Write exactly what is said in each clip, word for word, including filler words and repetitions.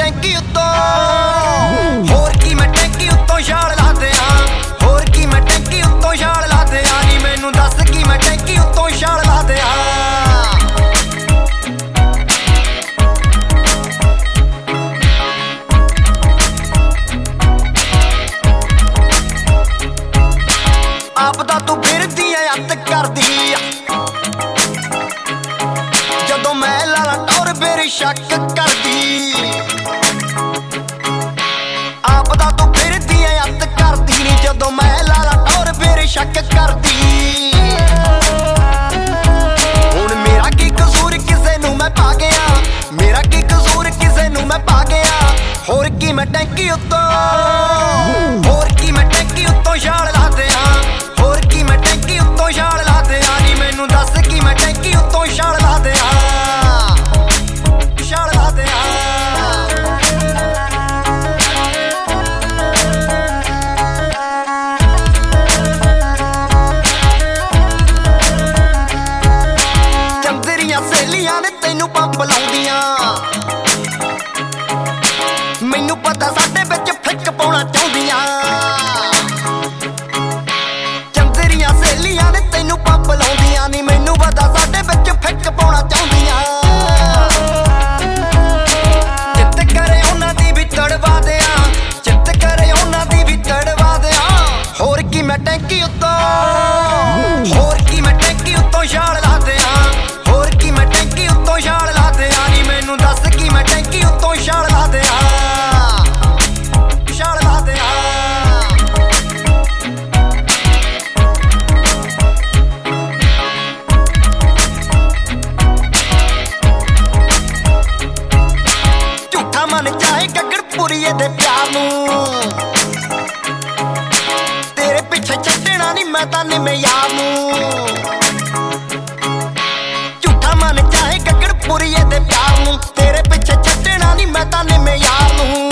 ਟੈਂਕੀ ਉੱਤੋਂ ਹੋਰ ਕੀ ਮੈਂ ਟੈਂਕੀ ਉੱਤੋਂ ਛਾਲ ਲਾ ਦਿਆਂ ਹੋਰ ਕੀ ਮੈਂ ਟੈਂਕੀ ਉੱਤੋਂ ਛਾਲ ਲਾ ਦਿਆਂ ਨੀ ਮੈਨੂੰ ਦੱਸ ਕੀ ਮੈਂ ਟੈਂਕੀ ਉੱਤੋਂ ਛਾਲ ਲਾ ਦਿਆਂ ਆਪਦਾ ਤੂੰ ਫਿਰਦੀ ਐ ਅੱਤ ਕਰਦੀ ਆ ਜਦੋਂ ਮੈਂ ਲਾਲਾ ਟੌਰ ਫੇਰ ਸ਼ੱਕ ਕਰਦੀ ਆਪਦਾ ਤੂੰ ਫਿਰਦੀ ਐ ਅੱਤ ਕਰਦੀ ਨੀ ਜਦੋਂ ਮੈਂ ਲਾਲਾ ਟੌਰ ਫੇਰ ਸ਼ੱਕ ਕਰਦੀ ਹੁਣ ਮੇਰਾ ਕੀ ਕਸੂਰ ਕਿਸੇ ਨੂੰ ਮੈਂ ਪਾ ਗਿਆ ਮੇਰਾ ਕੀ ਕਸੂਰ ਕਿਸੇ ਨੂੰ ਮੈਂ ਪਾ ਗਿਆ ਹੋਰ ਕੀ ਮੈਂ ਟੈਂਕੀ ਉੱਤੋਂ ਹੋਰ ਕੀ ਮੈਂ ਟੈਂਕੀ ਉੱਤੋਂ ਛਾਲ ਲਾ ਦਿਆਂ ਹੋਰ ਕੀ ਮੈਂ ਟੈਂਕੀ ਉੱਤੋਂ ਛਾਲ ਲਾ ਦਿਆਂ ਨੀ ਮੈਨੂੰ ਦੱਸ ਕੀ ਮੈਂ ਟੈਂਕੀ ਉੱਤੋਂ ਛਾਲ ਲਾ ਦਿਆਂ ਛਾਲ ਲਾ ਦਿਆਂ ਚੰਦਰੀਆਂ ਸਹੇਲੀਆਂ ਨੇ ਤੈਨੂੰ ਪੰਪ ਲਾਉਂਦੀਆਂ ਮੈਨੂੰ ਪਤਾ ਸਾਡੇ ਵਿੱਚ ਫਿੱਕ ਪਾਉਣਾ ਚਾਹੁੰਦੀਆਂ ਚੰਦਰੀਆਂ ਸਹੇਲੀਆਂ ਨੇ ਤੈਨੂੰ ਪੰਪ ਲਾਉਂਦੀਆਂ ਨੀ ਮੈਨੂੰ ਪਤਾ ਸਾਡੇ ਵਿੱਚ ਫਿੱਕ ਪਾਉਣਾ ਚਾਹੁੰਦੀਆਂ ਚਿੱਤ ਕਰੇ ਉਹਨਾਂ ਦੀ ਵੀ ਤੜਵਾ ਦਿਆਂ ਚਿੱਤ ਕਰੇ ਉਹਨਾਂ ਦੀ ਵੀ ਤੜਵਾ ਦਿਆਂ ਹੋਰ ਕੀ ਮੈਂ ਟੈਂਕੀ ਉੱਤੋਂ ਹੋਰ ਕੀ ਮੈਂ ਟੈਂਕੀ ਉੱਤੋਂ ਛਾਲ ਲਾ ਦਿਆਂ ਹੋਰ ਕੀ ਮੈਂ ਟੈਂਕੀ ਉੱਤੋਂ ਛਾਲ ਲਾ ਦਿਆਂ ਨੀ ਮੈਨੂੰ ਦੱਸ ਕੀ ਮੈਂ ਟੈਂਕੀ ਉੱਤੋਂ ਛਾਲ ਲਾ ਦਿਆਂ ਛਾਲ ਲਾ ਦਿਆਂ ਝੂਠਾ ਮਨ ਚਾਹੇ ਗਗੜਪੁਰੀਏ ਦੇ ਪਿਆਰ ਨੂੰ ਤੇਰੇ ਪਿੱਛੇ ਛੱਡਣਾ ਨੀ ਮੈਂ ਤਾਂ ਨਿੰਮੇ ਯਾਰ ਨੂੰ ਝੂਠਾ ਮਨ ਚਾਹੇ ਗਗੜਪੁਰੀਏ ਦੇ ਪਿਆਰ ਨੂੰ ਤੇਰੇ ਪਿੱਛੇ ਛੱਡਣਾ ਨੀ ਮੈਂ ਤਾਂ ਨਿੰਮੇ ਯਾਰ ਨੂੰ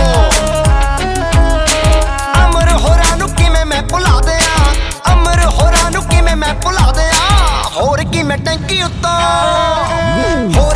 ਅਮਰ ਹੋਰਾਂ ਨੂੰ ਕਿਵੇਂ ਮੈਂ ਭੁਲਾ ਦਿਆਂ ਅਮਰ ਹੋਰਾਂ ਨੂੰ ਕਿਵੇਂ ਮੈਂ ਭੁਲਾ ਦਿਆਂ ਹੋਰ ਕੀ ਮੈਂ ਟੈਂਕੀ ਉੱਤੋਂ ਹੋਰ